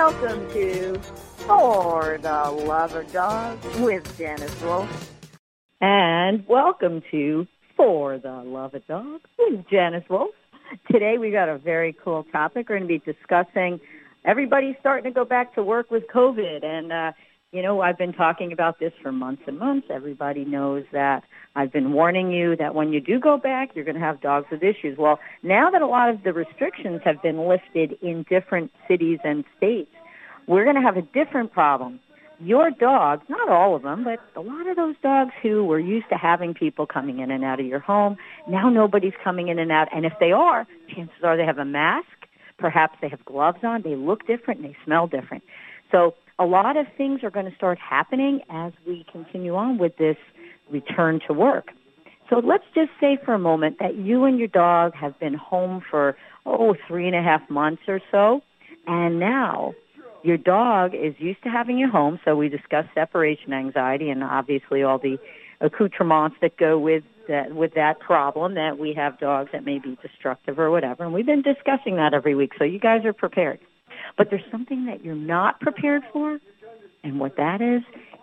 Welcome to For the Love of Dogs with Janice Wolf. And welcome to For the Love of Dogs with Janice Wolf. Today we got a very cool topic. We're going to be discussing everybody's starting to go back to work with COVID. And, I've been talking about this for months and months. Everybody knows that I've been warning you that when you do go back, you're going to have dogs with issues. Well, now that a lot of the restrictions have been lifted in different cities and states, we're going to have a different problem. Your dogs, not all of them, but a lot of those dogs who were used to having people coming in and out of your home, now nobody's coming in and out. And if they are, chances are they have a mask. Perhaps they have gloves on. They look different and they smell different. So a lot of things are going to start happening as we continue on with this return to work. So let's just say for a moment that you and your dog have been home for, 3.5 months or so, and now your dog is used to having you home. So we discussed separation anxiety and obviously all the accoutrements that go with that problem, that we have dogs that may be destructive or whatever. And we've been discussing that every week, so you guys are prepared. But there's something that you're not prepared for, and what that is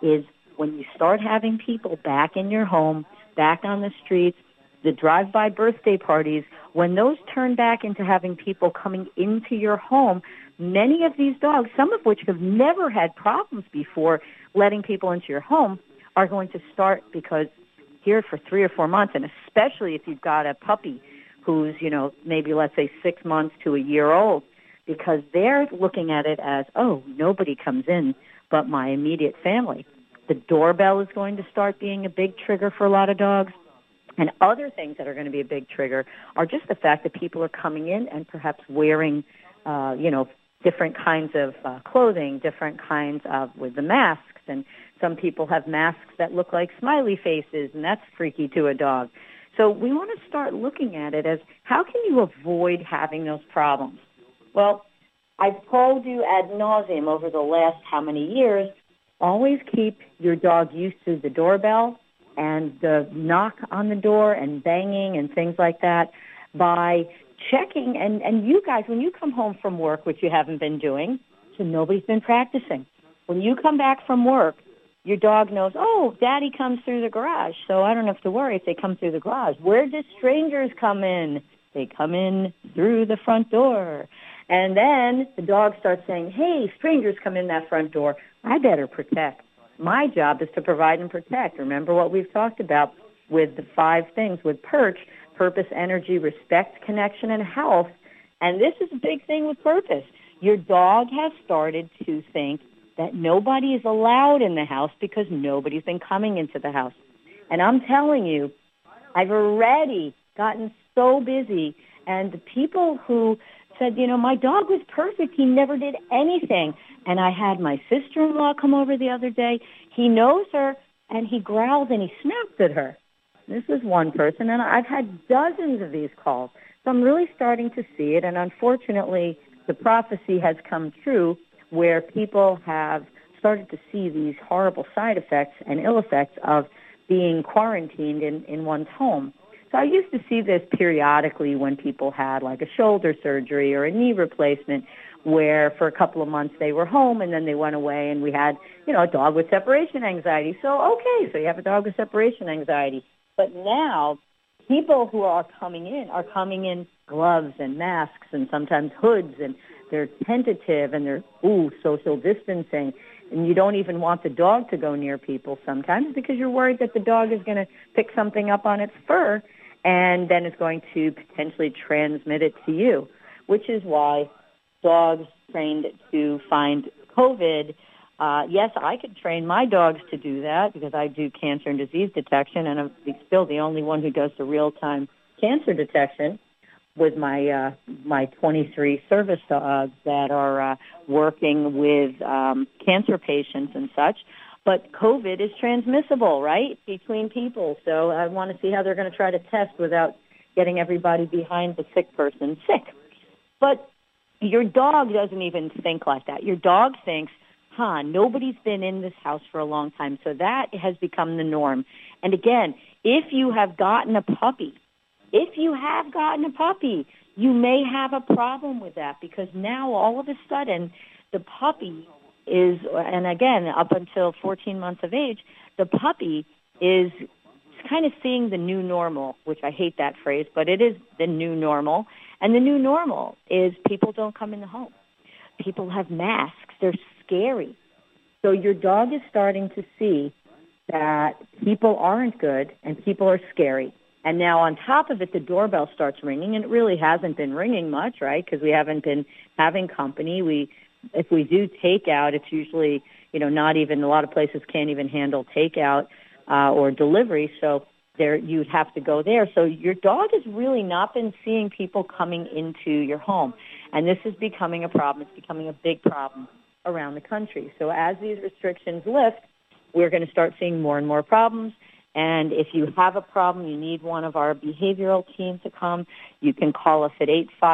when you start having people back in your home, back on the streets, the drive-by birthday parties, when those turn back into having people coming into your home, many of these dogs, some of which have never had problems before letting people into your home, are going to start, because here for 3 or 4 months, and especially if you've got a puppy who's, maybe let's say 6 months to a year old, because they're looking at it as, nobody comes in but my immediate family. The doorbell is going to start being a big trigger for a lot of dogs. And other things that are going to be a big trigger are just the fact that people are coming in and perhaps wearing, different kinds of clothing, different kinds of, with the masks. And some people have masks that look like smiley faces, and that's freaky to a dog. So we want to start looking at it as, how can you avoid having those problems? Well, I've told you ad nauseum over the last how many years, always keep your dog used to the doorbell and the knock on the door and banging and things like that by checking. And you guys, when you come home from work, which you haven't been doing, so nobody's been practicing. When you come back from work, your dog knows, Daddy comes through the garage, so I don't have to worry if they come through the garage. Where do strangers come in? They come in through the front door. And then the dog starts saying, hey, strangers come in that front door. I better protect. My job is to provide and protect. Remember what we've talked about with the 5 things with Perch: purpose, energy, respect, connection, and health. And this is a big thing with purpose. Your dog has started to think that nobody is allowed in the house because nobody's been coming into the house. And I'm telling you, I've already gotten so busy, and the people who said, my dog was perfect. He never did anything. And I had my sister-in-law come over the other day. He knows her, and he growled and he snapped at her. This is one person, and I've had dozens of these calls. So I'm really starting to see it, and unfortunately, the prophecy has come true where people have started to see these horrible side effects and ill effects of being quarantined in one's home. So I used to see this periodically when people had like a shoulder surgery or a knee replacement, where for a couple of months they were home and then they went away, and we had, a dog with separation anxiety. So you have a dog with separation anxiety. But now people who are coming in gloves and masks and sometimes hoods, and they're tentative and they're, social distancing. And you don't even want the dog to go near people sometimes because you're worried that the dog is going to pick something up on its fur and then it's going to potentially transmit it to you, which is why dogs trained to find COVID. Yes, I could train my dogs to do that because I do cancer and disease detection, and I'm still the only one who does the real-time cancer detection with my 23 service dogs that are working with cancer patients and such. But COVID is transmissible, right, between people. So I want to see how they're going to try to test without getting everybody behind the sick person sick. But your dog doesn't even think like that. Your dog thinks, nobody's been in this house for a long time. So that has become the norm. And again, if you have gotten a puppy, you may have a problem with that because now all of a sudden the puppy is, and again, up until 14 months of age, the puppy is kind of seeing the new normal, which I hate that phrase, but it is the new normal. And the new normal is people don't come in the home. People have masks. They're scary. So your dog is starting to see that people aren't good and people are scary. And now on top of it, the doorbell starts ringing, and it really hasn't been ringing much, right? Because we haven't been having company. If we do takeout, it's usually, not even, a lot of places can't even handle takeout or delivery. So you'd have to go there. So your dog has really not been seeing people coming into your home. And this is becoming a problem. It's becoming a big problem around the country. So as these restrictions lift, we're going to start seeing more and more problems. And if you have a problem, you need one of our behavioral team to come, you can call us at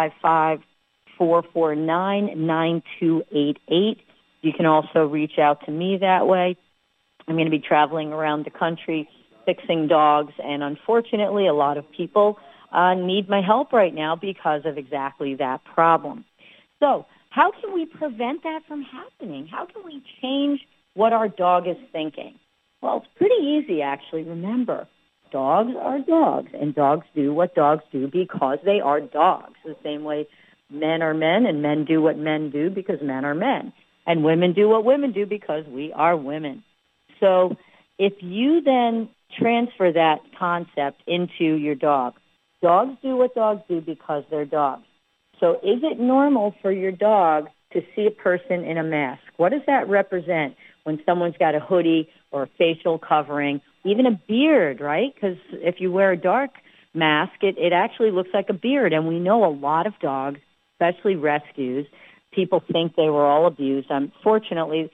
855-449-9288. You can also reach out to me that way. I'm going to be traveling around the country fixing dogs, and unfortunately, a lot of people need my help right now because of exactly that problem. So how can we prevent that from happening? How can we change what our dog is thinking? Well, it's pretty easy, actually. Remember, dogs are dogs, and dogs do what dogs do because they are dogs. The same way men are men, and men do what men do because men are men. And women do what women do because we are women. So if you then transfer that concept into your dog, dogs do what dogs do because they're dogs. So is it normal for your dog to see a person in a mask? What does that represent when someone's got a hoodie or a facial covering, even a beard, right? Because if you wear a dark mask, it actually looks like a beard. And we know a lot of dogs, especially rescues, people think they were all abused. Fortunately,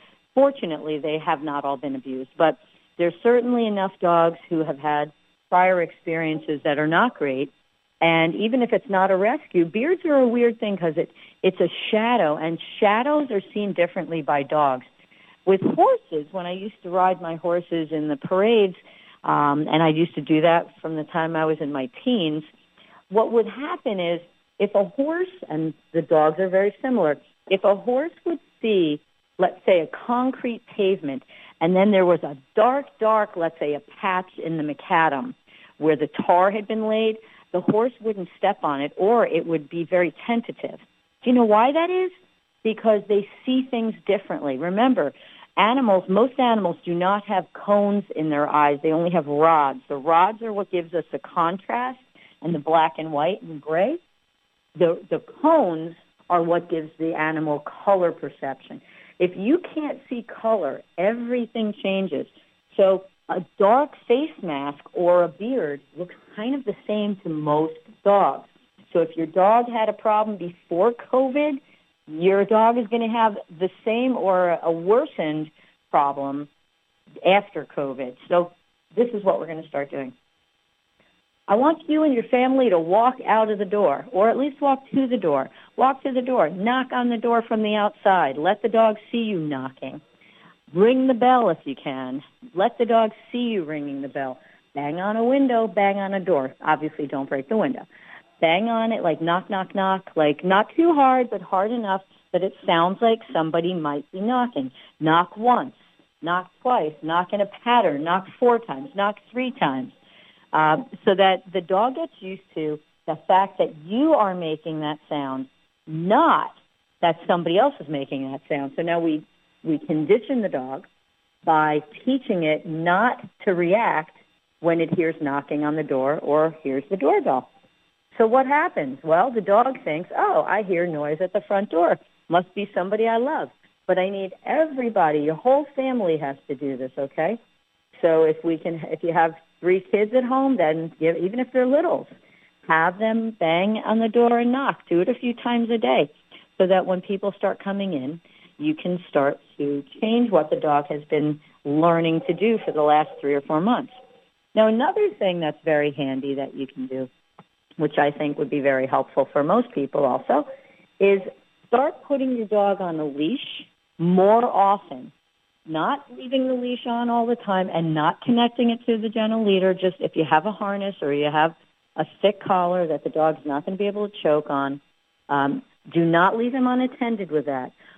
they have not all been abused. But there's certainly enough dogs who have had prior experiences that are not great. And even if it's not a rescue, beards are a weird thing because it's a shadow, and shadows are seen differently by dogs. With horses, when I used to ride my horses in the parades, and I used to do that from the time I was in my teens, what would happen is if a horse, and the dogs are very similar, if a horse would see, let's say, a concrete pavement, and then there was a dark, let's say, a patch in the macadam where the tar had been laid, the horse wouldn't step on it, or it would be very tentative. Do you know why that is? Because they see things differently. Remember, most animals do not have cones in their eyes. They only have rods. The rods are what gives us the contrast and the black and white and gray. The cones are what gives the animal color perception. If you can't see color, everything changes. So a dark face mask or a beard looks kind of the same to most dogs. So if your dog had a problem before COVID, your dog is going to have the same or a worsened problem after COVID. So this is what we're going to start doing. I want you and your family to walk out of the door, or at least walk to the door. Walk to the door. Knock on the door from the outside. Let the dog see you knocking. Ring the bell if you can. Let the dog see you ringing the bell. Bang on a window, bang on a door. Obviously, don't break the window. Bang on it like knock, knock, knock, like not too hard, but hard enough that it sounds like somebody might be knocking. Knock once, knock twice, knock in a pattern, knock 4 times, knock 3 times, so that the dog gets used to the fact that you are making that sound, not that somebody else is making that sound. So now we condition the dog by teaching it not to react when it hears knocking on the door or hears the doorbell. So what happens? Well, the dog thinks, oh, I hear noise at the front door. Must be somebody I love. But I need everybody, your whole family has to do this, okay? So if you have 3 kids at home, then even if they're littles, have them bang on the door and knock. Do it a few times a day so that when people start coming in, you can start to change what the dog has been learning to do for the last 3 or 4 months. Now, another thing that's very handy that you can do, which I think would be very helpful for most people also, is start putting your dog on a leash more often. Not leaving the leash on all the time and not connecting it to the gentle leader. Just if you have a harness or you have a thick collar that the dog's not going to be able to choke on, do not leave him unattended with that.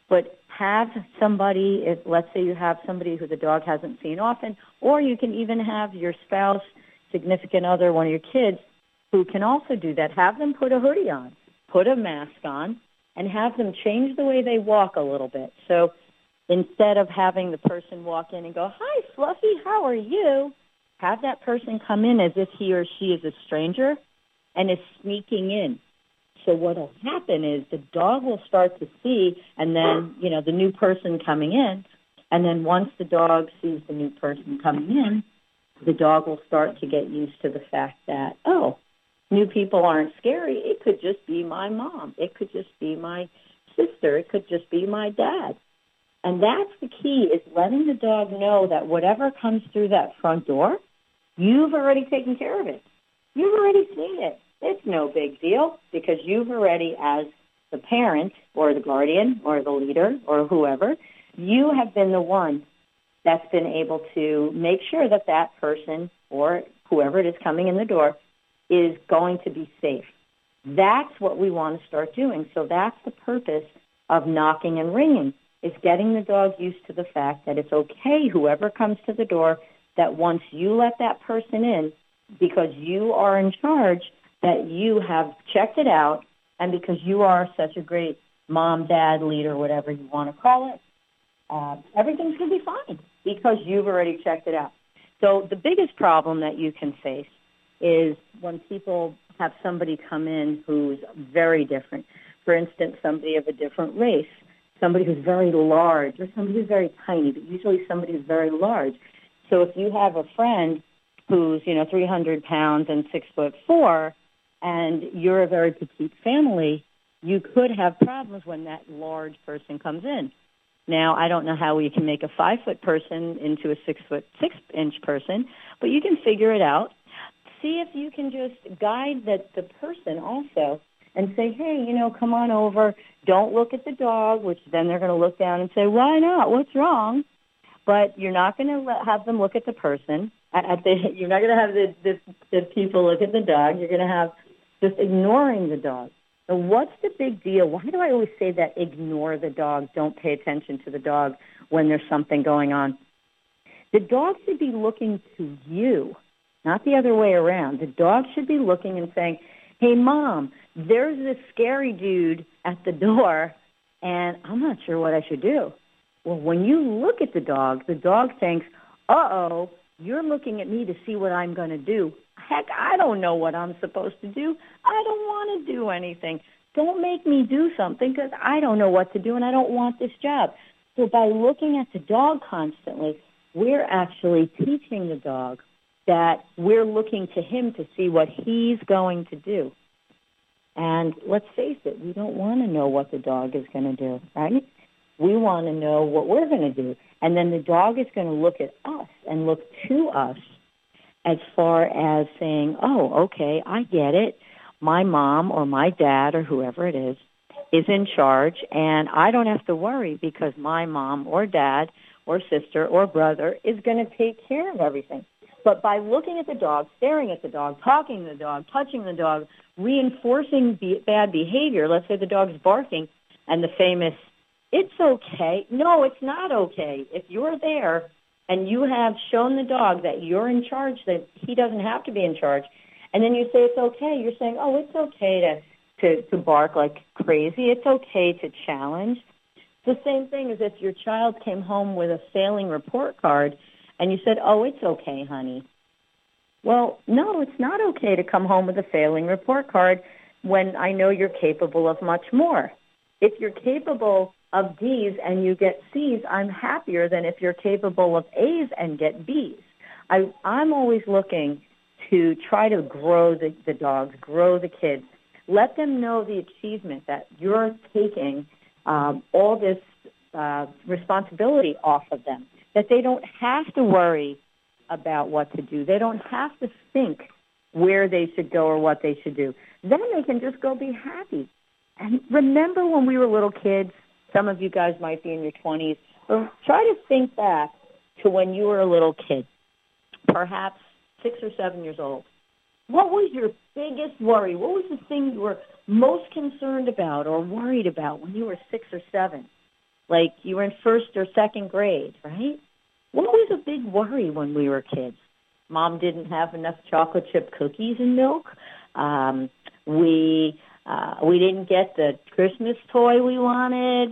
But have somebody, let's say you have somebody who the dog hasn't seen often, or you can even have your spouse, significant other, one of your kids, who can also do that. Have them put a hoodie on, put a mask on, and have them change the way they walk a little bit. So instead of having the person walk in and go, "Hi, Fluffy, how are you?" have that person come in as if he or she is a stranger and is sneaking in. So what will happen is the dog will start to see, and then, the new person coming in, and then once the dog sees the new person coming in, the dog will start to get used to the fact that, oh, new people aren't scary. It could just be my mom. It could just be my sister. It could just be my dad. And that's the key, is letting the dog know that whatever comes through that front door, you've already taken care of it. You've already seen it. It's no big deal, because you've already, as the parent or the guardian or the leader or whoever, you have been the one that's been able to make sure that that person or whoever it is coming in the door is going to be safe. That's what we want to start doing. So that's the purpose of knocking and ringing, is getting the dog used to the fact that it's okay, whoever comes to the door, that once you let that person in, because you are in charge, that you have checked it out, and because you are such a great mom, dad, leader, whatever you want to call it, everything's going to be fine because you've already checked it out. So the biggest problem that you can face is when people have somebody come in who's very different. For instance, somebody of a different race, somebody who's very large, or somebody who's very tiny, but usually somebody who's very large. So if you have a friend who's, 300 pounds and 6'4", and you're a very petite family, you could have problems when that large person comes in. Now, I don't know how we can make a 5-foot person into a 6'6" person, but you can figure it out. See if you can just guide the person also and say, hey, come on over. Don't look at the dog, which then they're going to look down and say, why not? What's wrong? But you're not going to have them look at the person. You're not going to have the people look at the dog. You're going to have just ignoring the dog. So what's the big deal? Why do I always say that ignore the dog, don't pay attention to the dog when there's something going on? The dog should be looking to you, not the other way around. The dog should be looking and saying, hey, Mom, there's this scary dude at the door, and I'm not sure what I should do. Well, when you look at the dog thinks, uh-oh, you're looking at me to see what I'm going to do. Heck, I don't know what I'm supposed to do. I don't want to do anything. Don't make me do something because I don't know what to do and I don't want this job. So by looking at the dog constantly, we're actually teaching the dog that we're looking to him to see what he's going to do. And let's face it, we don't want to know what the dog is going to do, right? We want to know what we're going to do. And then the dog is going to look at us and look to us as far as saying, oh, okay, I get it. My mom or my dad or whoever it is in charge, and I don't have to worry because my mom or dad or sister or brother is going to take care of everything. But by looking at the dog, staring at the dog, talking to the dog, touching the dog, reinforcing bad behavior, let's say the dog's barking, and the famous, it's okay. No, it's not okay. If you're there and you have shown the dog that you're in charge, that he doesn't have to be in charge, and then you say it's okay, you're saying, oh, it's okay to bark like crazy. It's okay to challenge. It's the same thing as if your child came home with a failing report card and you said, oh, it's okay, honey. Well, no, it's not okay to come home with a failing report card when I know you're capable of much more. If you're capable of D's and you get C's, I'm happier than if you're capable of A's and get B's. I'm always looking to try to grow the dogs, grow the kids. Let them know the achievement that you're taking all this responsibility off of them, that they don't have to worry about what to do. They don't have to think where they should go or what they should do. Then they can just go be happy. And remember when we were little kids, some of you guys might be in your 20s, or try to think back to when you were a little kid, perhaps 6 or 7 years old. What was your biggest worry? What was the thing you were most concerned about or worried about when you were 6 or 7? like you were in first or second grade, right? What was a big worry when we were kids? Mom didn't have enough chocolate chip cookies and milk. We didn't get the Christmas toy we wanted.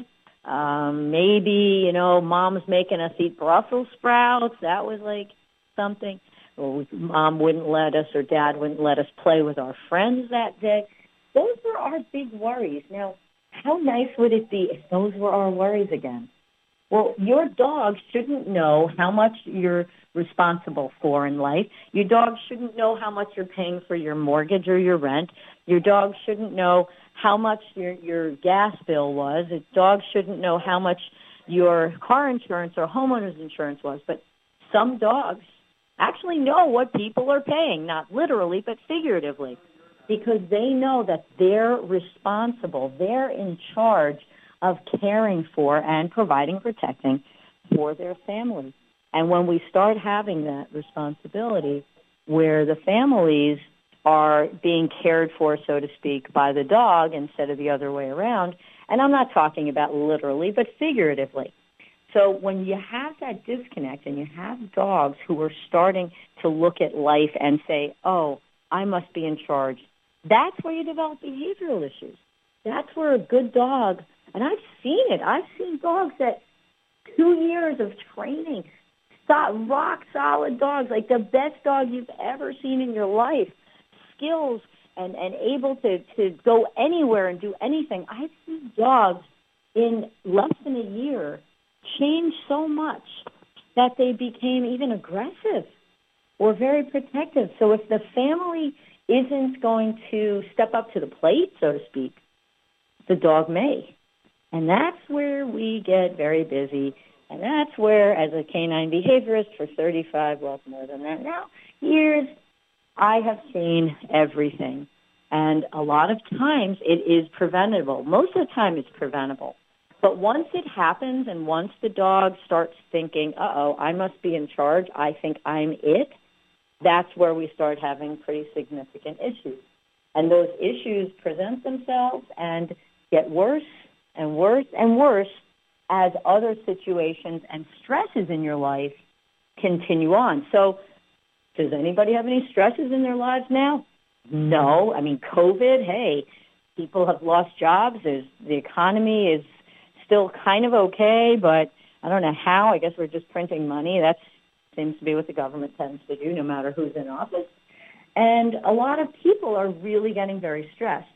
Maybe, Mom's making us eat Brussels sprouts. That was like something. Or Mom wouldn't let us or Dad wouldn't let us play with our friends that day. Those were our big worries. Now, how nice would it be if those were our worries again? Well, your dog shouldn't know how much you're responsible for in life. Your dog shouldn't know how much you're paying for your mortgage or your rent. Your dog shouldn't know how much your gas bill was. A dog shouldn't know how much your car insurance or homeowner's insurance was. But some dogs actually know what people are paying, not literally, but figuratively, because they know that they're responsible. They're in charge of caring for and providing, protecting for their family. And when we start having that responsibility where the families are being cared for, so to speak, by the dog instead of the other way around, and I'm not talking about literally, but figuratively. So when you have that disconnect and you have dogs who are starting to look at life and say, oh, I must be in charge, that's where you develop behavioral issues. That's where a good dog, and I've seen it. I've seen dogs that 2 years of training, rock-solid dogs, like the best dog you've ever seen in your life, skills and able to go anywhere and do anything. I've seen dogs in less than a year change so much that they became even aggressive or very protective. So if the family isn't going to step up to the plate, so to speak, the dog may. And that's where we get very busy. And that's where, as a canine behaviorist for 35, well, more than that now, years, I have seen everything. And a lot of times it is preventable. Most of the time it's preventable. But once it happens and once the dog starts thinking, uh-oh, I must be in charge, I think I'm it, that's where we start having pretty significant issues. And those issues present themselves and get worse and worse and worse as other situations and stresses in your life continue on. So does anybody have any stresses in their lives now? No. I mean, COVID, hey, people have lost jobs. The economy is still kind of okay, but I don't know how. I guess we're just printing money. That seems to be what the government tends to do, no matter who's in office. And a lot of people are really getting very stressed.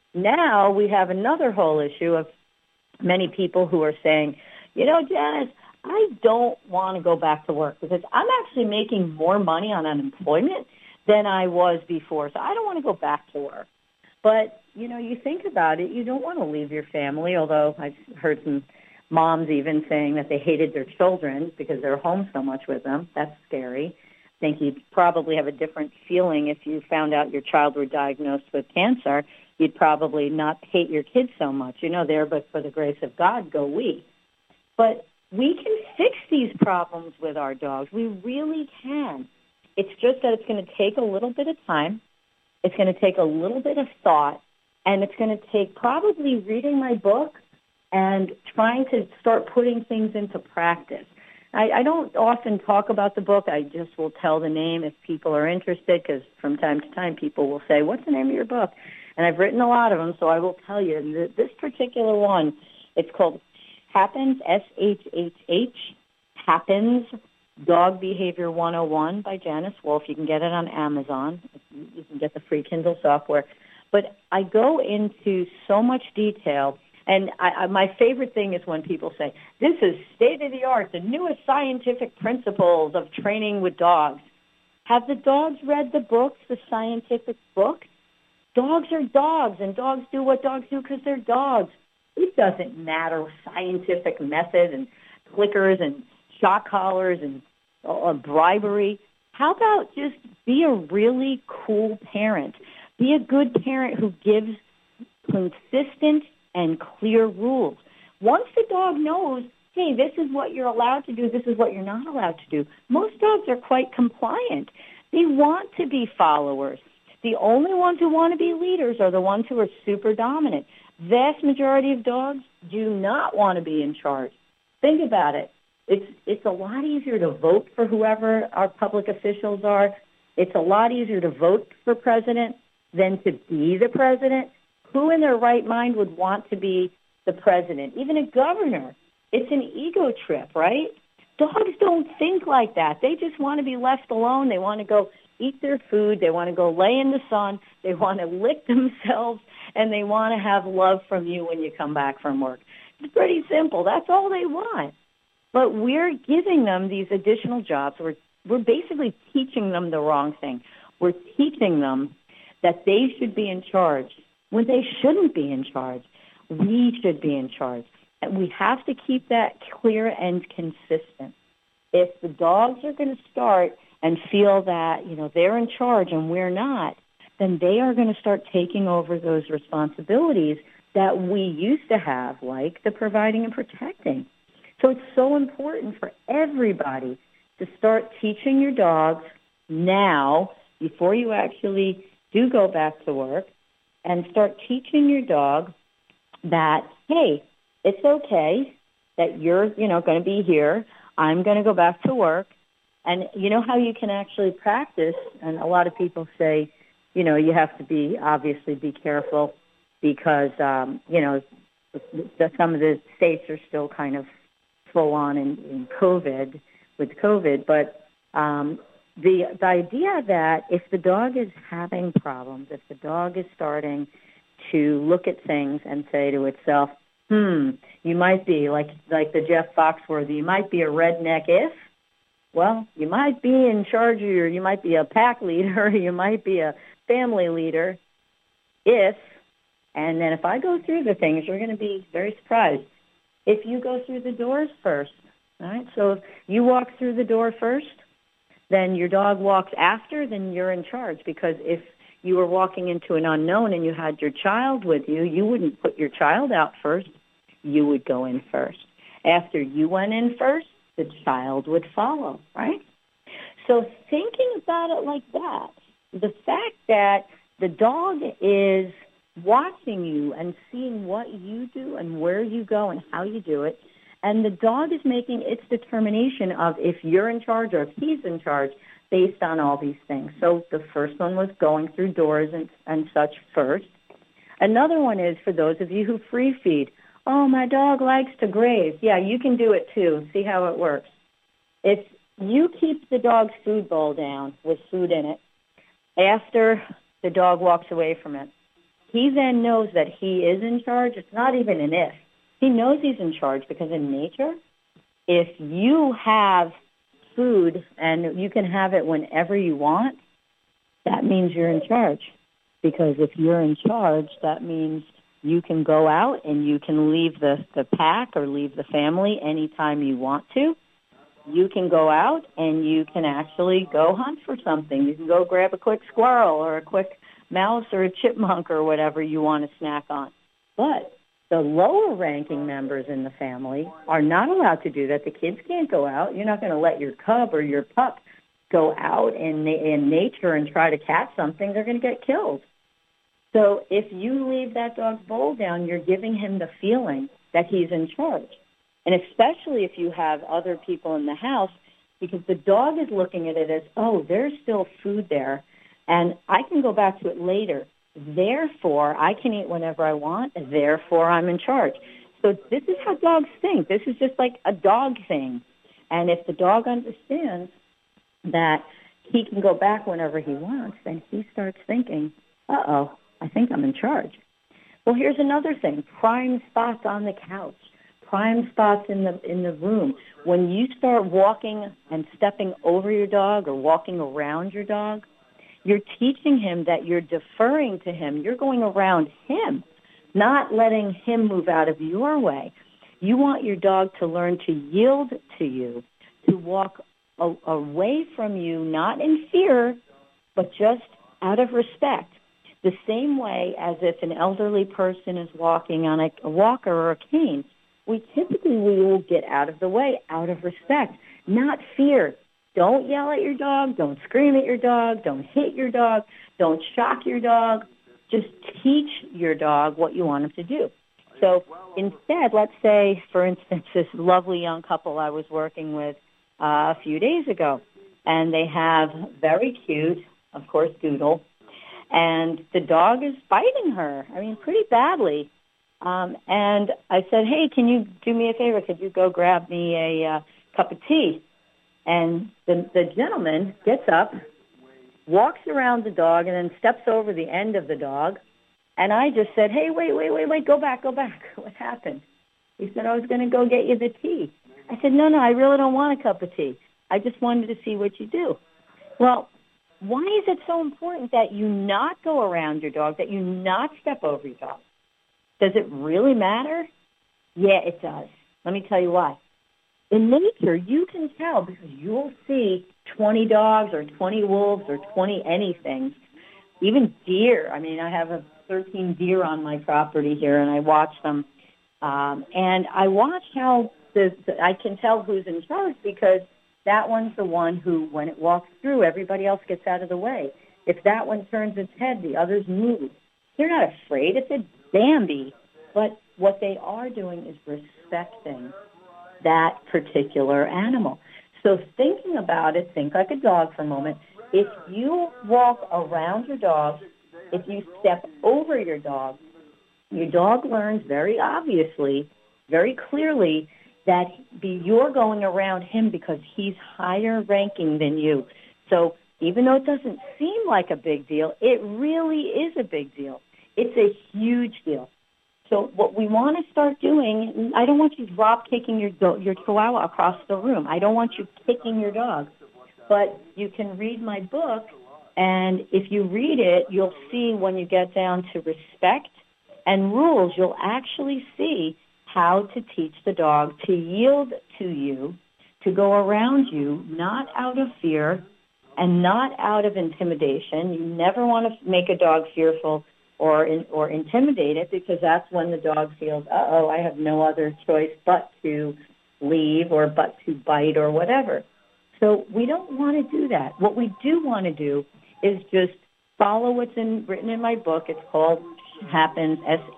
Now we have another whole issue of many people who are saying, Janice, I don't want to go back to work because I'm actually making more money on unemployment than I was before, so I don't want to go back to work. But, you think about it, you don't want to leave your family, although I've heard some moms even saying that they hated their children because they're home so much with them. That's scary. I think you'd probably have a different feeling if you found out your child were diagnosed with cancer. You'd probably not hate your kids so much. There, but for the grace of God, go we. But we can fix these problems with our dogs. We really can. It's just that it's going to take a little bit of time. It's going to take a little bit of thought, and it's going to take probably reading my book and trying to start putting things into practice. I don't often talk about the book. I just will tell the name if people are interested, because from time to time people will say, what's the name of your book? And I've written a lot of them, so I will tell you. And this particular one, it's called Happens, S-H-H-H, Happens, Dog Behavior 101 by Janice Wolf. You can get it on Amazon. You can get the free Kindle software. But I go into so much detail, and my favorite thing is when people say, this is state-of-the-art, the newest scientific principles of training with dogs. Have the dogs read the books, the scientific book? Dogs are dogs, and dogs do what dogs do because they're dogs. It doesn't matter scientific method and clickers and shock collars and bribery. How about just be a really cool parent? Be a good parent who gives consistent and clear rules. Once the dog knows, hey, this is what you're allowed to do, this is what you're not allowed to do, most dogs are quite compliant. They want to be followers. The only ones who want to be leaders are the ones who are super dominant. Vast majority of dogs do not want to be in charge. Think about it. It's a lot easier to vote for whoever our public officials are. It's a lot easier to vote for president than to be the president. Who in their right mind would want to be the president? Even a governor. It's an ego trip, right? Dogs don't think like that. They just want to be left alone. They want to go eat their food. They want to go lay in the sun. They want to lick themselves, and they want to have love from you when you come back from work. It's pretty simple. That's all they want. But we're giving them these additional jobs. We're basically teaching them the wrong thing. We're teaching them that they should be in charge when they shouldn't be in charge. We should be in charge. And we have to keep that clear and consistent. If the dogs are going to start and feel that, they're in charge and we're not, then they are going to start taking over those responsibilities that we used to have, like the providing and protecting. So it's so important for everybody to start teaching your dogs now, before you actually do go back to work, and start teaching your dog that, hey, it's okay that you're, going to be here. I'm going to go back to work. And you know how you can actually practice, and a lot of people say, you have to obviously be careful because, some of the states are still kind of full on in COVID, with COVID. But the idea that if the dog is having problems, if the dog is starting to look at things and say to itself, you might be like the Jeff Foxworthy, you might be a redneck if. Well, you might be in charge of you might be a pack leader, you might be a family leader if, and then if I go through the things, you're going to be very surprised. If you go through the doors first, all right? So if you walk through the door first, then your dog walks after, then you're in charge. Because if you were walking into an unknown and you had your child with you, you wouldn't put your child out first. You would go in first. After you went in first, the child would follow, right? So thinking about it like that, the fact that the dog is watching you and seeing what you do and where you go and how you do it, and the dog is making its determination of if you're in charge or if he's in charge based on all these things. So the first one was going through doors and such first. Another one is for those of you who free feed. Oh, my dog likes to graze. Yeah, you can do it too. See how it works. If you keep the dog's food bowl down with food in it after the dog walks away from it, he then knows that he is in charge. It's not even an if. He knows he's in charge because in nature, if you have food and you can have it whenever you want, that means you're in charge. Because if you're in charge, that means you can go out and you can leave the pack or leave the family anytime you want to. You can go out and you can actually go hunt for something. You can go grab a quick squirrel or a quick mouse or a chipmunk or whatever you want to snack on. But the lower-ranking members in the family are not allowed to do that. The kids can't go out. You're not going to let your cub or your pup go out in nature and try to catch something. They're going to get killed. So if you leave that dog's bowl down, you're giving him the feeling that he's in charge. And especially if you have other people in the house, because the dog is looking at it as, oh, there's still food there, and I can go back to it later. Therefore, I can eat whenever I want, and therefore I'm in charge. So this is how dogs think. This is just like a dog thing. And if the dog understands that he can go back whenever he wants, then he starts thinking, uh-oh, I think I'm in charge. Well, here's another thing, prime spots on the couch, prime spots in the room. When you start walking and stepping over your dog or walking around your dog, you're teaching him that you're deferring to him. You're going around him, not letting him move out of your way. You want your dog to learn to yield to you, to walk away from you, not in fear, but just out of respect. The same way as if an elderly person is walking on a walker or a cane, we will get out of the way, out of respect, not fear. Don't yell at your dog. Don't scream at your dog. Don't hit your dog. Don't shock your dog. Just teach your dog what you want him to do. So instead, let's say, for instance, this lovely young couple I was working with a few days ago, and they have very cute, of course, Doodle, and the dog is biting her, pretty badly. And I said, hey, can you do me a favor? Could you go grab me a cup of tea? And the gentleman gets up, walks around the dog, and then steps over the end of the dog. And I just said, hey, wait, go back. What happened? He said, I was going to go get you the tea. I said, no, I really don't want a cup of tea. I just wanted to see what you do. Well, why is it so important that you not go around your dog, that you not step over your dog? Does it really matter? Yeah, it does. Let me tell you why. In nature, you can tell because you'll see 20 dogs or 20 wolves or 20 anything, even deer. I have 13 deer on my property here, and I watch them. And I watch how I can tell who's in charge because that one's the one who, when it walks through, everybody else gets out of the way. If that one turns its head, the others move. They're not afraid. It's a Bambi. But what they are doing is respecting that particular animal. So thinking about it, think like a dog for a moment. If you walk around your dog, if you step over your dog learns very obviously, very clearly, that you're going around him because he's higher ranking than you. So even though it doesn't seem like a big deal, it really is a big deal. It's a huge deal. So what we want to start doing, I don't want you drop kicking your chihuahua across the room. I don't want you kicking your dog. But you can read my book, and if you read it, you'll see when you get down to respect and rules, you'll actually see how to teach the dog to yield to you, to go around you, not out of fear and not out of intimidation. You never want to make a dog fearful or intimidate it because that's when the dog feels, I have no other choice but to leave or but to bite or whatever. So we don't want to do that. What we do want to do is just follow what's written in my book. It's called Happens,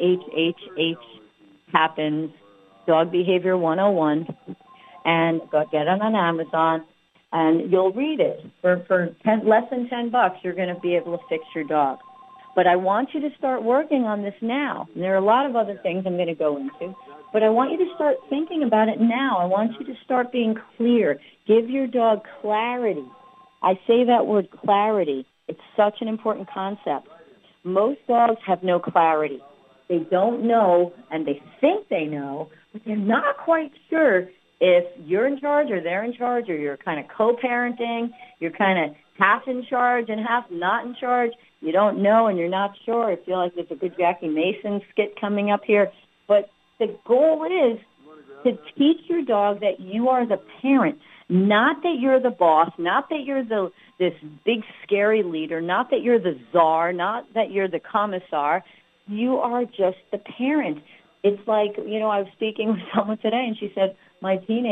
SHHH Happens, Dog Behavior 101, and get it on Amazon, and you'll read it. For less than $10, you're going to be able to fix your dog. But I want you to start working on this now. And there are a lot of other things I'm going to go into, but I want you to start thinking about it now. I want you to start being clear. Give your dog clarity. I say that word clarity. It's such an important concept. Most dogs have no clarity. They don't know, and they think they know, but they're not quite sure if you're in charge or they're in charge, or you're kind of co-parenting, you're kind of half in charge and half not in charge. You don't know and you're not sure. I feel like there's a good Jackie Mason skit coming up here. But the goal is to teach your dog that you are the parent, not that you're the boss, not that you're this big scary leader, not that you're the czar, not that you're the commissar. You are just the parent. It's like, I was speaking with someone today, and she said, I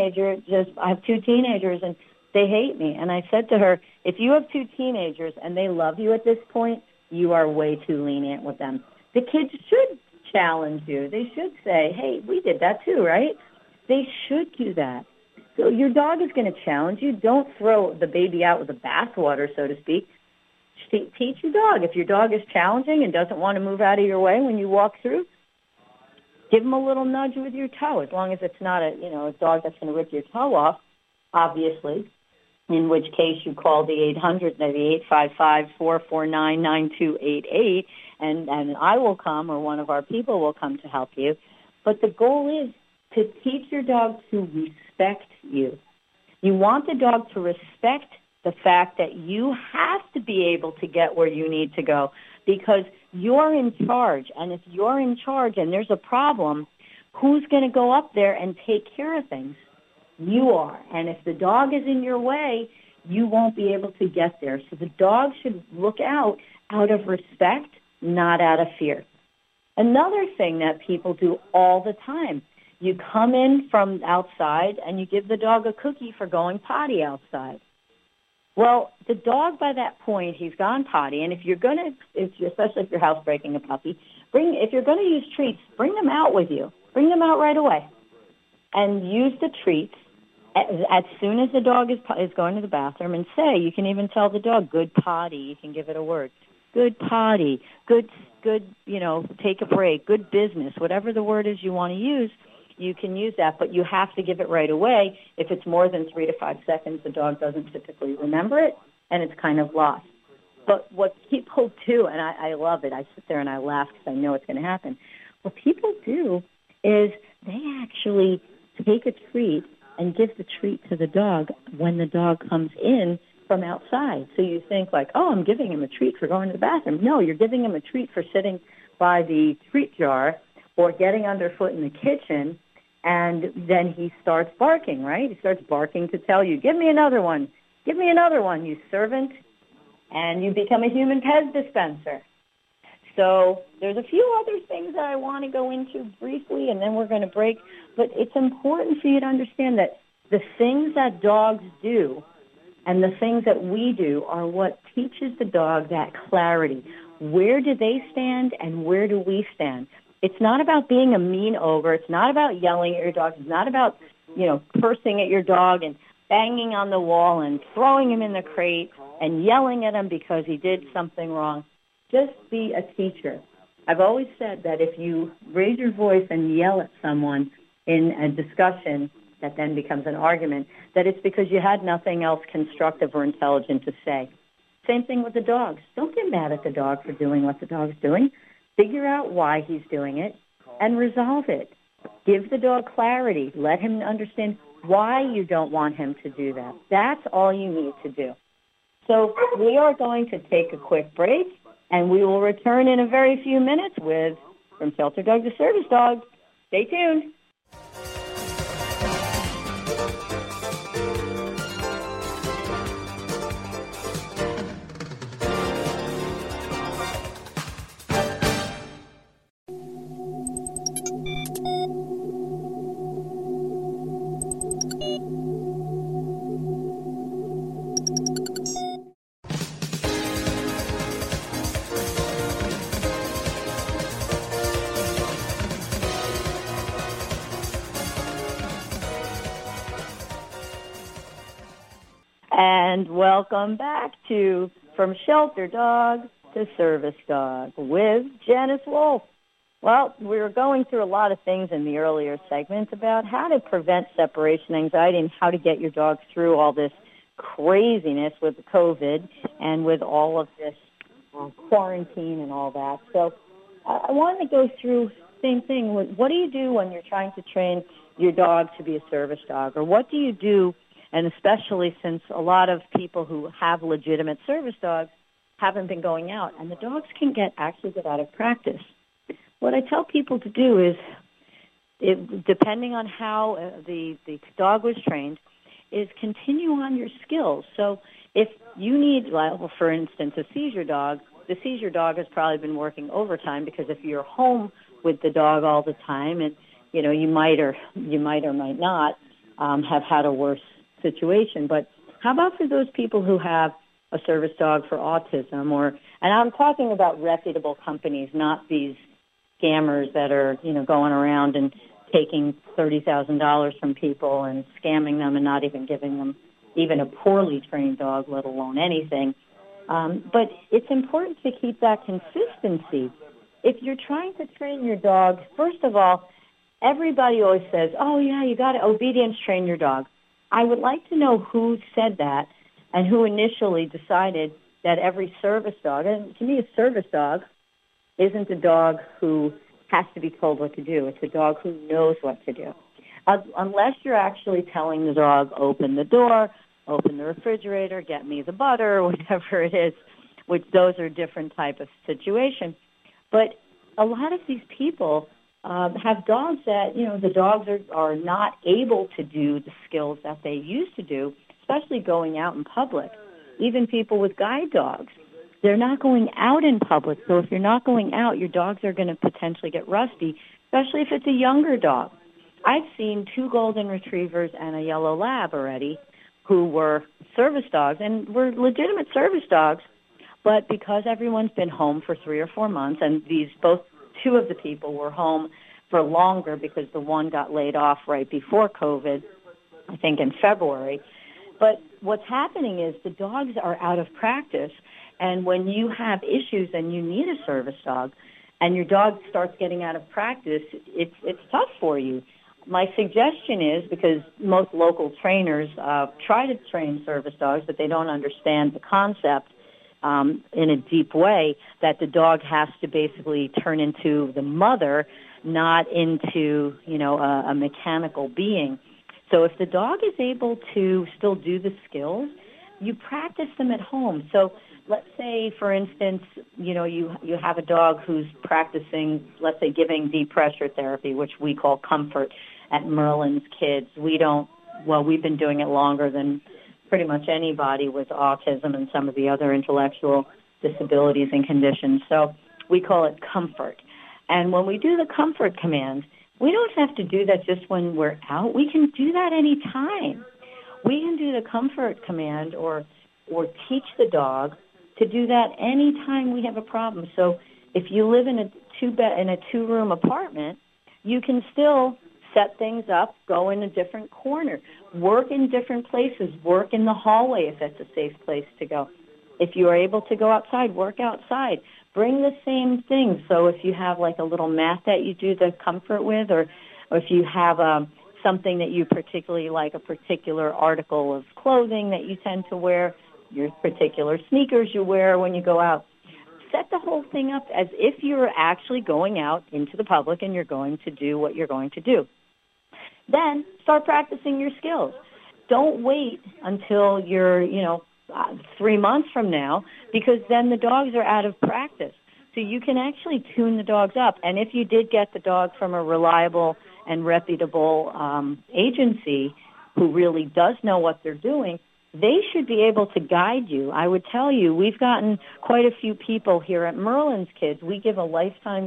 have two teenagers, and they hate me. And I said to her, if you have two teenagers and they love you at this point, you are way too lenient with them. The kids should challenge you. They should say, hey, we did that too, right? They should do that. So your dog is going to challenge you. Don't throw the baby out with the bathwater, so to speak. Teach your dog. If your dog is challenging and doesn't want to move out of your way when you walk through, give him a little nudge with your toe, as long as it's not a dog that's going to rip your toe off, obviously, in which case you call the 800, the 855-449-9288, and I will come, or one of our people will come to help you. But the goal is to teach your dog to respect you. You want the dog to respect the fact that you have to be able to get where you need to go because you're in charge. And if you're in charge and there's a problem, who's going to go up there and take care of things? You are. And if the dog is in your way, you won't be able to get there. So the dog should look out of respect, not out of fear. Another thing that people do all the time, you come in from outside and you give the dog a cookie for going potty outside. Well, the dog by that point, he's gone potty, and if you're going to, especially if you're housebreaking a puppy, if you're going to use treats, bring them out with you. Bring them out right away, and use the treats as soon as the dog is going to the bathroom. And you can even tell the dog, good potty. You can give it a word, good potty, good. Take a break, good business, whatever the word is you want to use. You can use that, but you have to give it right away. If it's more than 3 to 5 seconds, the dog doesn't typically remember it, and it's kind of lost. But what people do, and I love it, I sit there and I laugh because I know it's going to happen. What people do is they actually take a treat and give the treat to the dog when the dog comes in from outside. So you think like, oh, I'm giving him a treat for going to the bathroom. No, you're giving him a treat for sitting by the treat jar or getting underfoot in the kitchen. And then he starts barking, right? He starts barking to tell you, give me another one, you servant, and you become a human Pez dispenser. So there's a few other things that I want to go into briefly, and then we're going to break. But it's important for you to understand that the things that dogs do and the things that we do are what teaches the dog that clarity. Where do they stand and where do we stand? It's not about being a mean ogre. It's not about yelling at your dog. It's not about, cursing at your dog and banging on the wall and throwing him in the crate and yelling at him because he did something wrong. Just be a teacher. I've always said that if you raise your voice and yell at someone in a discussion that then becomes an argument, that it's because you had nothing else constructive or intelligent to say. Same thing with the dogs. Don't get mad at the dog for doing what the dog's doing. Figure out why he's doing it and resolve it. Give the dog clarity. Let him understand why you don't want him to do that. That's all you need to do. So we are going to take a quick break, and we will return in a very few minutes with From Shelter Dog to Service Dog. Stay tuned. And welcome back to From Shelter Dog to Service Dog with Janice Wolf. Well, we were going through a lot of things in the earlier segments about how to prevent separation anxiety and how to get your dog through all this craziness with COVID and with all of this quarantine and all that. So I wanted to go through the same thing. What do you do when you're trying to train your dog to be a service dog? Or what do you do? And especially since a lot of people who have legitimate service dogs haven't been going out, and the dogs can actually get out of practice. What I tell people to do is, depending on how the dog was trained, is continue on your skills. So if you need, for instance, a seizure dog, the seizure dog has probably been working overtime because if you're home with the dog all the time, and you might or might not have had a worse situation. But how about for those people who have a service dog for autism, and I'm talking about reputable companies, not these scammers that are, going around and taking $30,000 from people and scamming them and not even giving them even a poorly trained dog, let alone anything. But it's important to keep that consistency. If you're trying to train your dog, first of all, everybody always says, oh, yeah, you got to obedience train your dog. I would like to know who said that and who initially decided that every service dog, and to me a service dog isn't a dog who has to be told what to do. It's a dog who knows what to do. Unless you're actually telling the dog, open the door, open the refrigerator, get me the butter, whatever it is, which those are different type of situation. But a lot of these people have dogs that, the dogs are not able to do the skills that they used to do, especially going out in public. Even people with guide dogs, they're not going out in public. So if you're not going out, your dogs are going to potentially get rusty, especially if it's a younger dog. I've seen 2 golden retrievers and a yellow lab already who were service dogs and were legitimate service dogs, but because everyone's been home for 3 or 4 months, and two of the people were home for longer because the one got laid off right before COVID, I think in February. But what's happening is the dogs are out of practice, and when you have issues and you need a service dog, and your dog starts getting out of practice, it's tough for you. My suggestion is, because most local trainers try to train service dogs, but they don't understand the concept in a deep way, that the dog has to basically turn into the mother, not into, a mechanical being. So if the dog is able to still do the skills, you practice them at home. So let's say, for instance, you have a dog who's practicing, let's say, giving deep pressure therapy, which we call Comfort at Merlin's Kids. We've been doing it longer than pretty much anybody with autism and some of the other intellectual disabilities and conditions. So we call it Comfort. And when we do the Comfort command, we don't have to do that just when we're out. We can do that any time. We can do the Comfort command or teach the dog to do that any time we have a problem. So if you live in a two-room apartment, you can still set things up, go in a different corner, work in different places, work in the hallway if that's a safe place to go. If you are able to go outside, work outside. Bring the same things. So if you have like a little mat that you do the Comfort with, or if you have something that you particularly like, a particular article of clothing that you tend to wear, your particular sneakers you wear when you go out, set the whole thing up as if you're actually going out into the public and you're going to do what you're going to do. Then start practicing your skills. Don't wait until you're, 3 months from now, because then the dogs are out of practice. So you can actually tune the dogs up. And if you did get the dog from a reliable and reputable agency who really does know what they're doing, they should be able to guide you. I would tell you, we've gotten quite a few people here at Merlin's Kids. We give a lifetime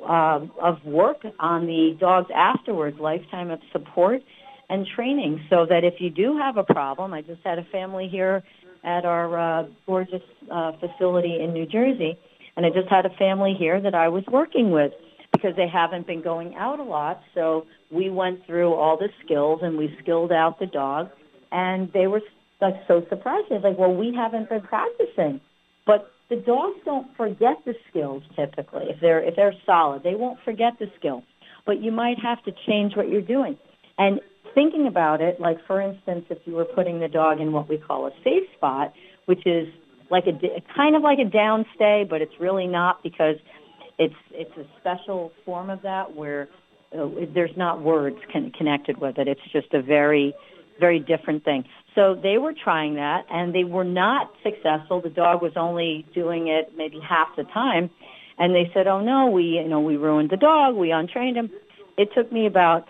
of work on the dogs afterwards, lifetime of support and training, so that if you do have a problem, I just had a family here at our gorgeous facility in New Jersey, and I just had a family here that I was working with because they haven't been going out a lot. So we went through all the skills and we skilled out the dog, and they were so surprised. They're like, well, we haven't been practicing. But the dogs don't forget the skills typically. If they're solid, they won't forget the skill. But you might have to change what you're doing. And thinking about it, like for instance, if you were putting the dog in what we call a safe spot, which is like kind of like a downstay, but it's really not, because it's a special form of that where there's not words connected with it. It's just a very, very different thing. So they were trying that, and they were not successful. The dog was only doing it maybe half the time, and they said, "Oh no, we ruined the dog. We untrained him." It took me about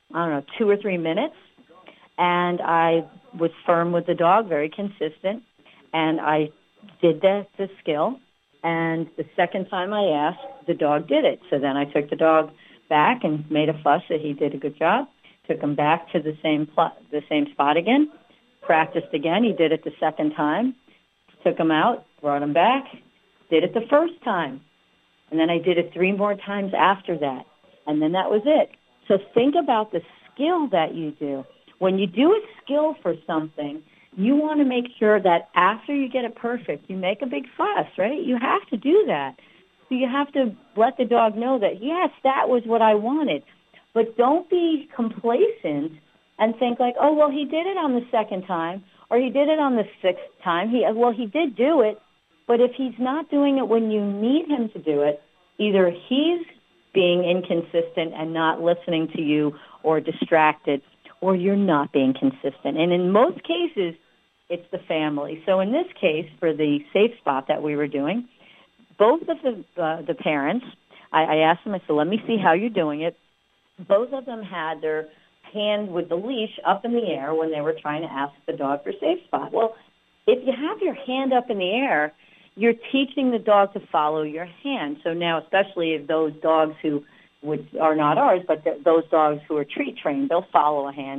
2 or 3 minutes, and I was firm with the dog, very consistent, and I did the skill. And the second time I asked, the dog did it. So then I took the dog back and made a fuss that he did a good job. Took him back to the same spot again. Practiced again. He did it the second time. Took him out. Brought him back. Did it the first time. And then I did it 3 more times after that. And then that was it. So think about the skill that you do. When you do a skill for something, you want to make sure that after you get it perfect, you make a big fuss, right? You have to do that. So you have to let the dog know that, yes, that was what I wanted. But don't be complacent and think like, oh, well, he did it on the second time, or he did it on the 6th time. He did do it, but if he's not doing it when you need him to do it, either he's being inconsistent and not listening to you or distracted, or you're not being consistent. And in most cases, it's the family. So in this case, for the safe spot that we were doing, both of the parents, I asked them, I said, let me see how you're doing it. Both of them had their hand with the leash up in the air when they were trying to ask the dog for safe spot. Well, if you have your hand up in the air, you're teaching the dog to follow your hand. So now, especially if those dogs who are not ours, but those dogs who are treat trained, they'll follow a hand. And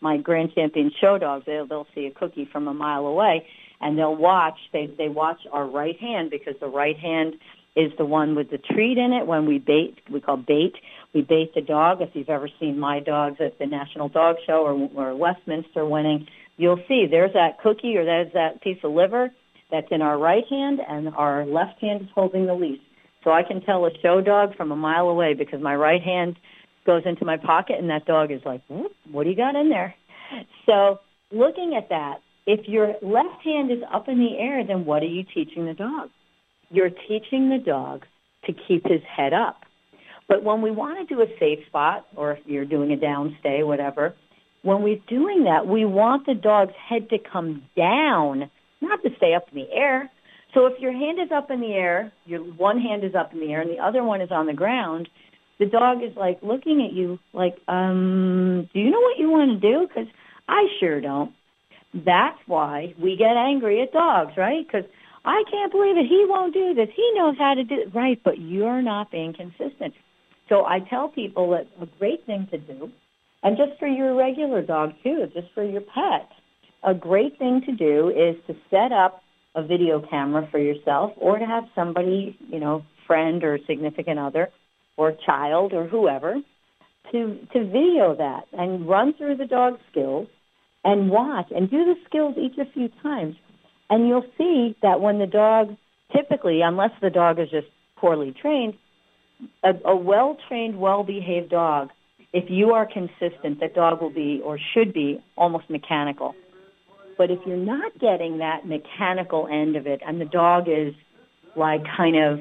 my Grand Champion show dogs, they'll see a cookie from a mile away, and they'll watch. They watch our right hand, because the right hand is the one with the treat in it. When we bait, we call bait. We bait the dog. If you've ever seen my dogs at the National Dog Show or Westminster winning, you'll see there's that cookie or there's that piece of liver that's in our right hand, and our left hand is holding the leash. So I can tell a show dog from a mile away because my right hand goes into my pocket, and that dog is like, what do you got in there? So looking at that, if your left hand is up in the air, then what are you teaching the dog? You're teaching the dog to keep his head up. But when we want to do a safe spot, or if you're doing a downstay, whatever, when we're doing that, we want the dog's head to come down, not to stay up in the air. So if your hand is up in the air, your one hand is up in the air and the other one is on the ground, the dog is like looking at you like, do you know what you want to do? Because I sure don't. That's why we get angry at dogs, right? Because I can't believe it. He won't do this. He knows how to do it. Right, but you're not being consistent. So I tell people that a great thing to do, and just for your regular dog too, just for your pet, a great thing to do is to set up a video camera for yourself, or to have somebody, friend or significant other or child or whoever, to video that and run through the dog skills and watch and do the skills each a few times. And you'll see that when the dog, typically, unless the dog is just poorly trained, a well-trained, well-behaved dog, if you are consistent, that dog will be or should be almost mechanical. But if you're not getting that mechanical end of it and the dog is like kind of,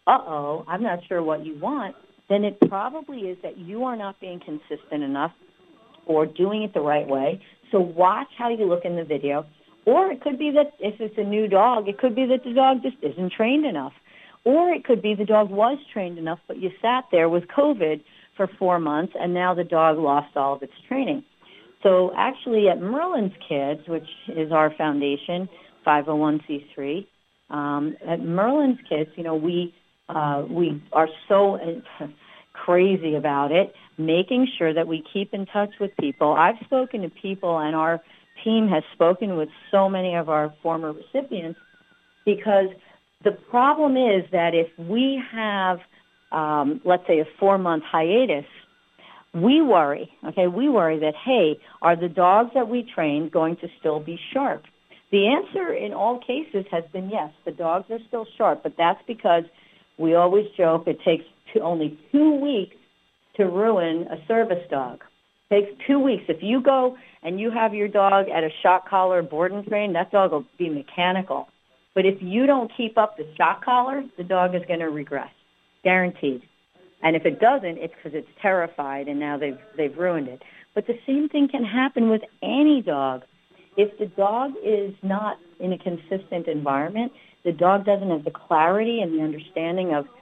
I'm not sure what you want, then it probably is that you are not being consistent enough or doing it the right way. So watch how you look in the video. Or it could be that if it's a new dog, it could be that the dog just isn't trained enough. Or it could be the dog was trained enough, but you sat there with COVID for 4 months, and now the dog lost all of its training. So actually at Merlin's Kids, which is our foundation, 501c3, at Merlin's Kids, we are so crazy about it, making sure that we keep in touch with people. I've spoken to people, and our team has spoken with so many of our former recipients, because the problem is that if we have, let's say, a 4-month hiatus, we worry that, hey, are the dogs that we trained going to still be sharp? The answer in all cases has been yes, the dogs are still sharp, but that's because we always joke it takes only 2 weeks to ruin a service dog. It takes 2 weeks. If you go and you have your dog at a shock collar board and train, that dog will be mechanical. But if you don't keep up the shock collar, the dog is going to regress, guaranteed. And if it doesn't, it's because it's terrified, and now they've ruined it. But the same thing can happen with any dog. If the dog is not in a consistent environment, the dog doesn't have the clarity and the understanding of,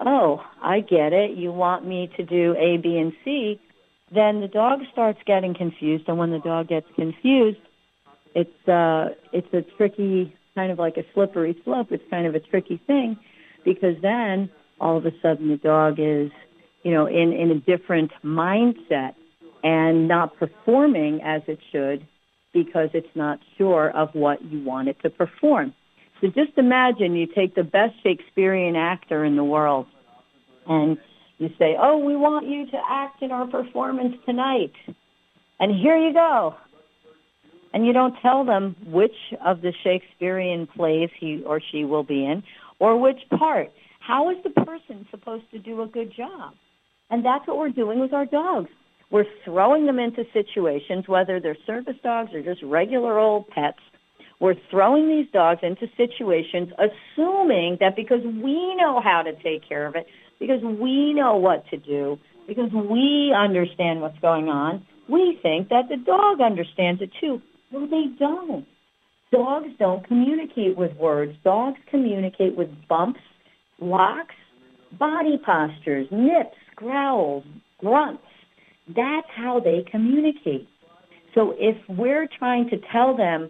I get it, you want me to do A, B, and C, then the dog starts getting confused. And when the dog gets confused, it's a tricky, kind of like a slippery slope. It's kind of a tricky thing, because then all of a sudden the dog is, in a different mindset and not performing as it should, because it's not sure of what you want it to perform. So just imagine you take the best Shakespearean actor in the world and you say, we want you to act in our performance tonight. And here you go. And you don't tell them which of the Shakespearean plays he or she will be in, or which part. How is the person supposed to do a good job? And that's what we're doing with our dogs. We're throwing them into situations, whether they're service dogs or just regular old pets. We're throwing these dogs into situations assuming that because we know how to take care of it, because we know what to do, because we understand what's going on, we think that the dog understands it too. Well, they don't. Dogs don't communicate with words. Dogs communicate with bumps, locks, body postures, nips, growls, grunts. That's how they communicate. So if we're trying to tell them,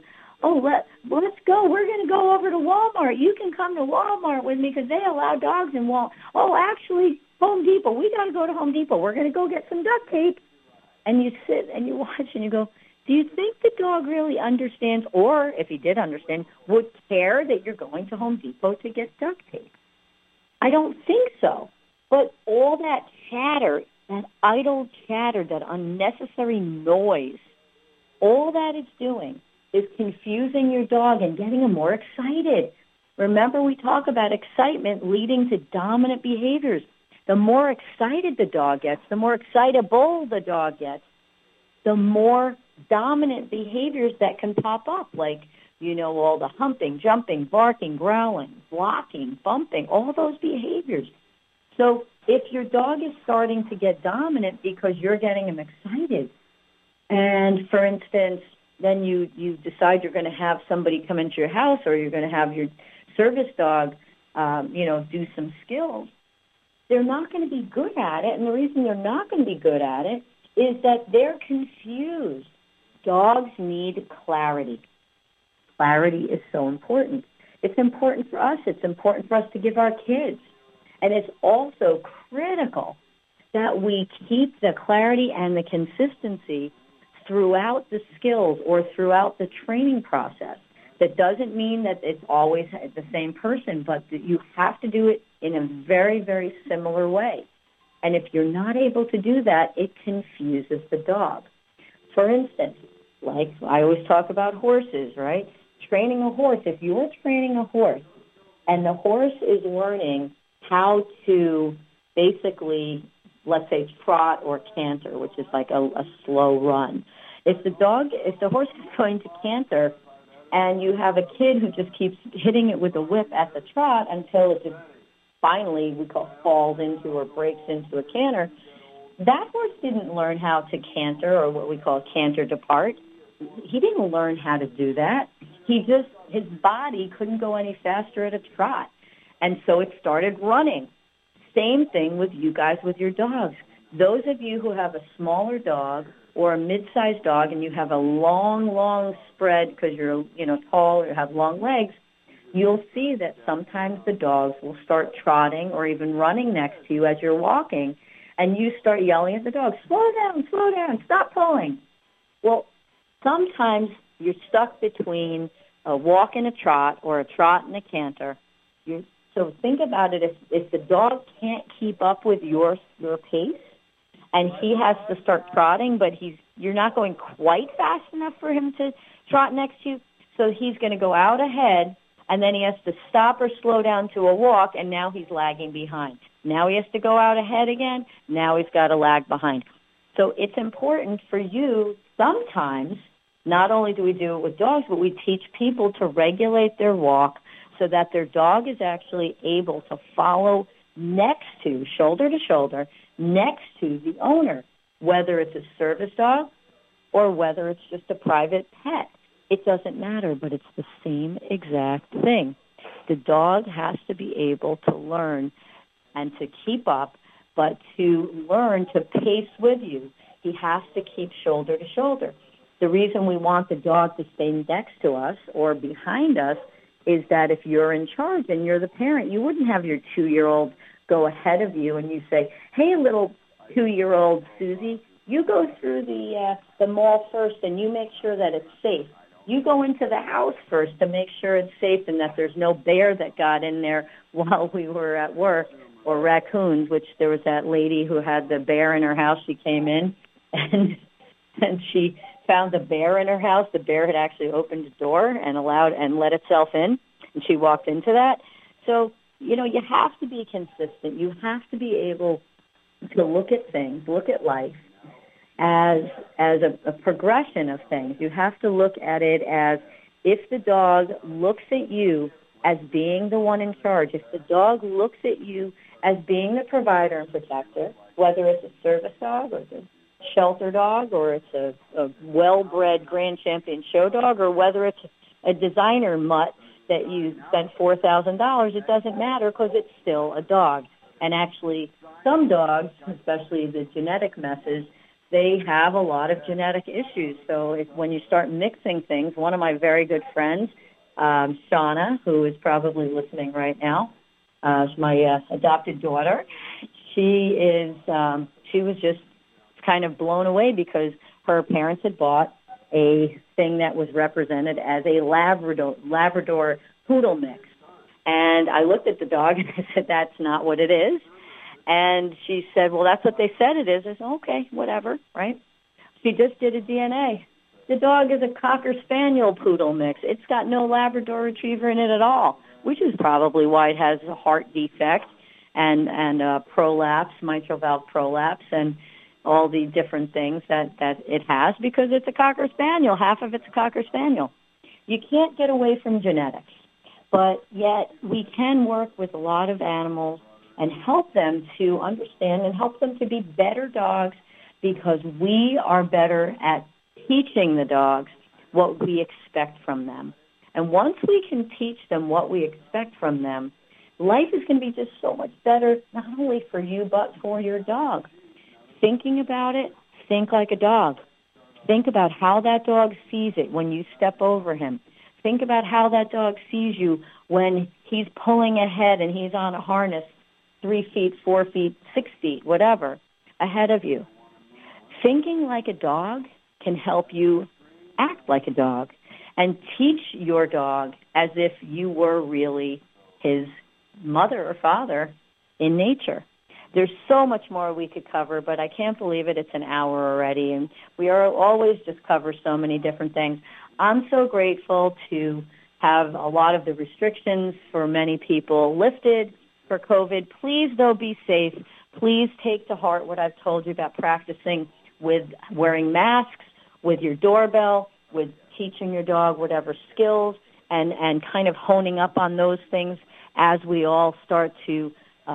let's go. We're going to go over to Walmart. You can come to Walmart with me because they allow dogs in Walmart. Actually, Home Depot. We got to go to Home Depot. We're going to go get some duct tape. And you sit and you watch and you go, do you think the dog really understands, or if he did understand, would care that you're going to Home Depot to get duct tape? I don't think so. But all that chatter, that idle chatter, that unnecessary noise, all that it's doing is confusing your dog and getting him more excited. Remember, we talk about excitement leading to dominant behaviors. The more excited the dog gets, the more excitable the dog gets, the more dominant behaviors that can pop up, like, all the humping, jumping, barking, growling, blocking, bumping, all those behaviors. So if your dog is starting to get dominant because you're getting him excited, and, for instance, then you decide you're going to have somebody come into your house, or you're going to have your service dog, do some skills, they're not going to be good at it. And the reason they're not going to be good at it is that they're confused. Dogs need clarity. Clarity is so important. It's important for us. It's important for us to give our kids. And it's also critical that we keep the clarity and the consistency throughout the skills or throughout the training process. That doesn't mean that it's always the same person, but that you have to do it in a very, very similar way. And if you're not able to do that, it confuses the dog. For instance, like I always talk about horses, right? Training a horse. If you're training a horse and the horse is learning how to basically, let's say, trot or canter, which is like a slow run. If the horse is going to canter and you have a kid who just keeps hitting it with a whip at the trot until it just finally, we call, falls into or breaks into a canter, that horse didn't learn how to canter, or what we call canter depart. He didn't learn how to do that. His body couldn't go any faster at a trot. And so it started running. Same thing with you guys with your dogs. Those of you who have a smaller dog or a mid-sized dog and you have a long spread because you're, tall or have long legs, you'll see that sometimes the dogs will start trotting or even running next to you as you're walking, and you start yelling at the dog, slow down, stop pulling. Well, sometimes you're stuck between a walk and a trot or a trot and a canter. So think about it. If the dog can't keep up with your pace and he has to start trotting, but you're not going quite fast enough for him to trot next to you, so he's going to go out ahead, and then he has to stop or slow down to a walk, and now he's lagging behind. Now he has to go out ahead again. Now he's got to lag behind. So it's important for you sometimes, not only do we do it with dogs, but we teach people to regulate their walk so that their dog is actually able to follow next to, shoulder to shoulder, next to the owner, whether it's a service dog or whether it's just a private pet. It doesn't matter, but it's the same exact thing. The dog has to be able to learn and to keep up, but to learn to pace with you, he has to keep shoulder to shoulder. The reason we want the dog to stay next to us or behind us is that if you're in charge and you're the parent, you wouldn't have your 2-year-old go ahead of you and you say, hey, little 2-year-old Susie, you go through the mall first and you make sure that it's safe. You go into the house first to make sure it's safe and that there's no bear that got in there while we were at work, or raccoons, which there was that lady who had the bear in her house. She came in and she found the bear in her house. The bear had actually opened the door and let itself in, and she walked into that. So, you have to be consistent. You have to be able to look at things, look at life as a progression of things. You have to look at it as if the dog looks at you as being the one in charge, if the dog looks at you as being the provider and protector, whether it's a service dog or it's a shelter dog or it's a well-bred Grand Champion show dog or whether it's a designer mutt that you spent $4,000, it doesn't matter because it's still a dog. And actually, some dogs, especially the genetic messes, they have a lot of genetic issues. So when you start mixing things, one of my very good friends, Shauna, who is probably listening right now, is my adopted daughter. She was just kind of blown away because her parents had bought a thing that was represented as a Labrador poodle mix. And I looked at the dog and I said, that's not what it is. And she said, well, that's what they said it is. I said, okay, whatever, right? She just did a DNA. The dog is a Cocker Spaniel poodle mix. It's got no Labrador Retriever in it at all, which is probably why it has a heart defect and prolapse, mitral valve prolapse, and all the different things that it has, because it's a Cocker Spaniel. Half of it's a Cocker Spaniel. You can't get away from genetics, but yet we can work with a lot of animals and help them to understand and help them to be better dogs, because we are better at teaching the dogs what we expect from them. And once we can teach them what we expect from them, life is going to be just so much better, not only for you, but for your dog. Thinking about it, think like a dog. Think about how that dog sees it when you step over him. Think about how that dog sees you when he's pulling ahead and he's on a harness 3 feet, 4 feet, 6 feet, whatever, ahead of you. Thinking like a dog can help you act like a dog and teach your dog as if you were really his mother or father in nature. There's so much more we could cover, but I can't believe it. It's an hour already, and we are always just cover so many different things. I'm so grateful to have a lot of the restrictions for many people lifted for COVID. Please, though, be safe. Please take to heart what I've told you about practicing with wearing masks, with your doorbell, with teaching your dog whatever skills, and kind of honing up on those things as we all start to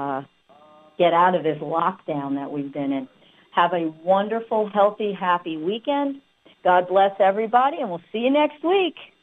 get out of this lockdown that we've been in. Have a wonderful, healthy, happy weekend. God bless everybody, and we'll see you next week.